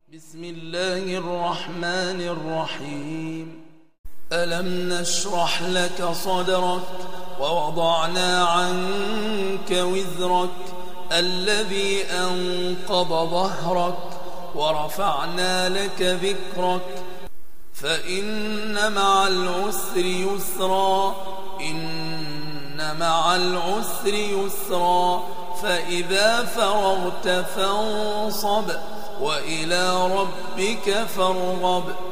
بسم الله الرحمن الرحيم. ألم نشرح لك صدرك ووضعنا عنك وزرك الذي أنقض ظهرك ورفعنا لك ذكرك فإن مع العسر يسرا إن مع العسر يسرا فإذا فرغت فانصب وإلى ربك فارغب.